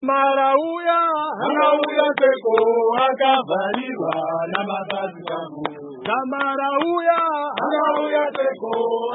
Marauya, Marauya teko akavaliwa na makazi yangu. Marauya, Marauya teko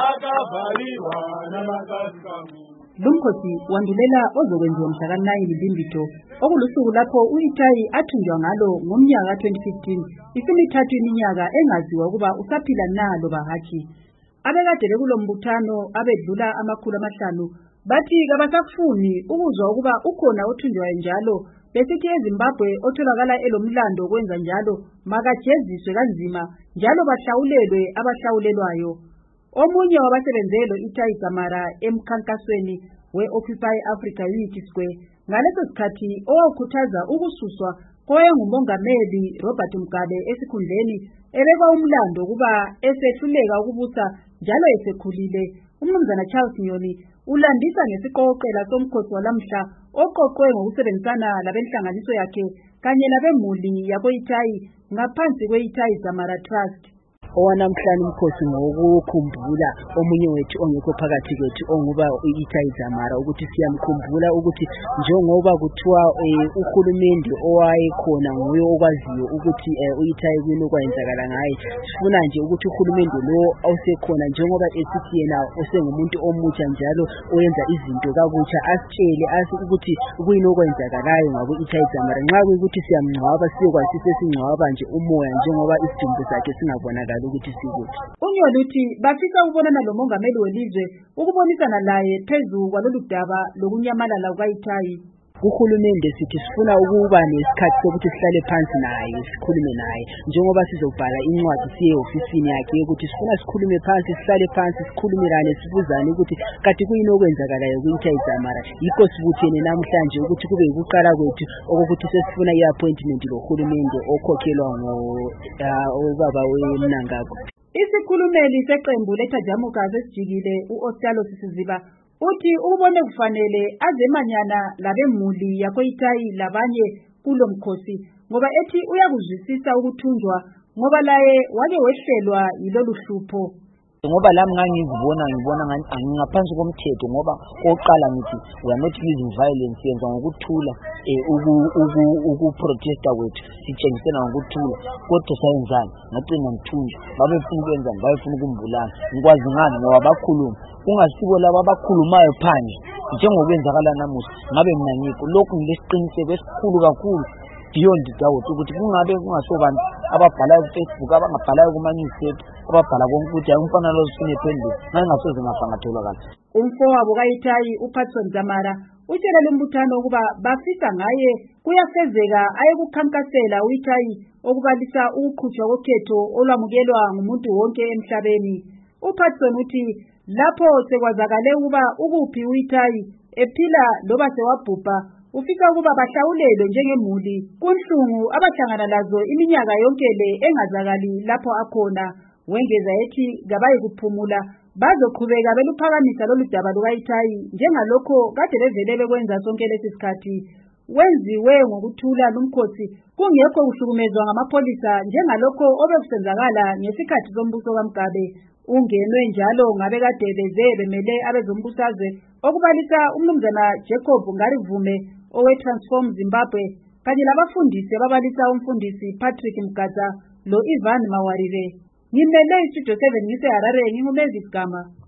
akavaliwa na makazi yangu. Lumkhosi wandulela ozokwenziwa mhla ka-9 Mbimbito okulusuku lapho uItayi athunjwa ngalo ngomnyaka 2015 isimithathu iminyaka engaziwa ukuba usaphila na loba hatshi. Abekade bekulombuthano abedlula 500 bathi kabasafuni ukuzwa ukuba ukhona othunjwayo njalo besithi eZimbabwe otholakala elomlando kwenza njalo makajeziswe kanzima njalo bahlawulelwe abahlawulelwayo. Omunye wabasebenzelo Itai Dzamara emkhankasweni we-Occupy Africa Unity Square ngaleso sikhathi owakhuthaza ukususwa koyengumongameli Robert Mugabe esikhundleni ebeka umlando kuba esehluleka ukubusa njalo esekhulile. Umnumzana Charles Nyoni ulandisa ngesiqoqela somkhosi walamhla oqoqwe ngokusebenzisana labenhlanganiso yakhe kanye labemuli yako-Itai ngaphansi kwe-Itai Dzamara Trust. Owanamhlanje umkhosi ngokukhumbula omunye wethu ongekho phakathi kwethu onguba uItayi Dzamara ukuthi siyamkhumbula ukuthi njengoba kuthiwa uhulumende owayekhona nguye okwaziyo ukuthi uItayi kuyini okwenzakala ngaye. Sifuna nje ukuthi uhulumende lo awusekhona njengoba esithi yena osengumuntu omutsha njalo oyenza izinto kabutsha asitshele ukuthi kuyini okwenzakalayo ngabo Itai Dzamara. Nxa kuyikuthi siyamngcwaba siyokwazi sesingcwaba nje umoya njengoba isidumbu sakhe singabonakala ukuthi sikuthi. Unyoni uthi bafisa ukubonana lomongameli welizwe ukubonisana laye phezu kwalolu daba lokunyamalala kukaItayi. Uhulumende sithi sifuna ukuba nesikhathi sokuthi sihlale phansi naye sikhulume naye njengoba sizobhala incwadi siye ofisini yakhe ukuthi sifuna sikhulume phansi sihlale phansi sikhulumelane sibuzane ukuthi kati kuyini okwenzakalayo kuItayi Dzamara. Yikho sibuthene namhlanje ukuthi kube ukuqala kwethu okokuthi sesifuna iappointment lohulumende okhokhelwa ngobaba weMnangagwa. Isikhulumeli seqembu leThajamuka sesijikile uOstalo Sisiziba uthi ubone kufanele azemanyana labemuli yako-Itai labanye kulo mkhosi ngoba ethi uyakuzwisisa ukuthunjwa ngoba laye wake wehlelwa yilolu hlupho. Ngoba lami ngangizibona ngingaphansi komthetho ngoba oqala ngithi we are not using violence yenza ngokuthula ukuprotesta kwethu sitshengisena ngokuthula kodwa sayenzani ngagcina ngithunjwa babefuna ukwenzani babefuna ukumbulala ngikwazi ngani ngoba bakhuluma kungasiko laba abakhulumayo phandle njengokwenzakala namuhla ngabe mina ngikho lokhu ngilesiqiniseko esikhulu kakhulu beyond doubt ukuthi kungabe kungasobantu ababhala ku-Facebook abangabhalayo kuma-newspaper ababhala konke ukuthi umfana lo sine phendula ngangasoze ngafangatholakala. Umfowabo kaItayi uPatson Dzamara utshela lumbuthano ukuba bafisa ngaye kuyafezeka ayekukhankasela uItayi okubalisa ukukhutshwa kokhetho olwamukelwa ngumuntu wonke emhlabeni. uPatson uthi lapho sekwazakale ukuba ukuphi uItayi ephila loba sewabhubha ufika ukuba bahlawulelwe njengemuli kunhlungu abahlangana lazo iminyaka yonke le engazakali lapho akhona. Wengeza ethi kabayi kuphumula bazoqhubeka beluphakamisa lolu daba lukaItayi njengalokho kade bevele bekwenza sonke lesi sikhathi. Wenziwe ngokuthula lumkhosi kungekho kuhlukumezwa ngamapholisa njengalokho obekusenzakala ngesikhathi sombuso kaMugabe. Ungenwe njalo ngabe kade beze bemele abezombusazwe okubalisa umnumzana Jacob Ngarivume owe-Transform Zimbabwe kanye labafundisi ababalisa umfundisi Patrick Mgaza lo Ivan Mawarire. Ngimele istudio 7 ngise Harare ngingumezi Gama.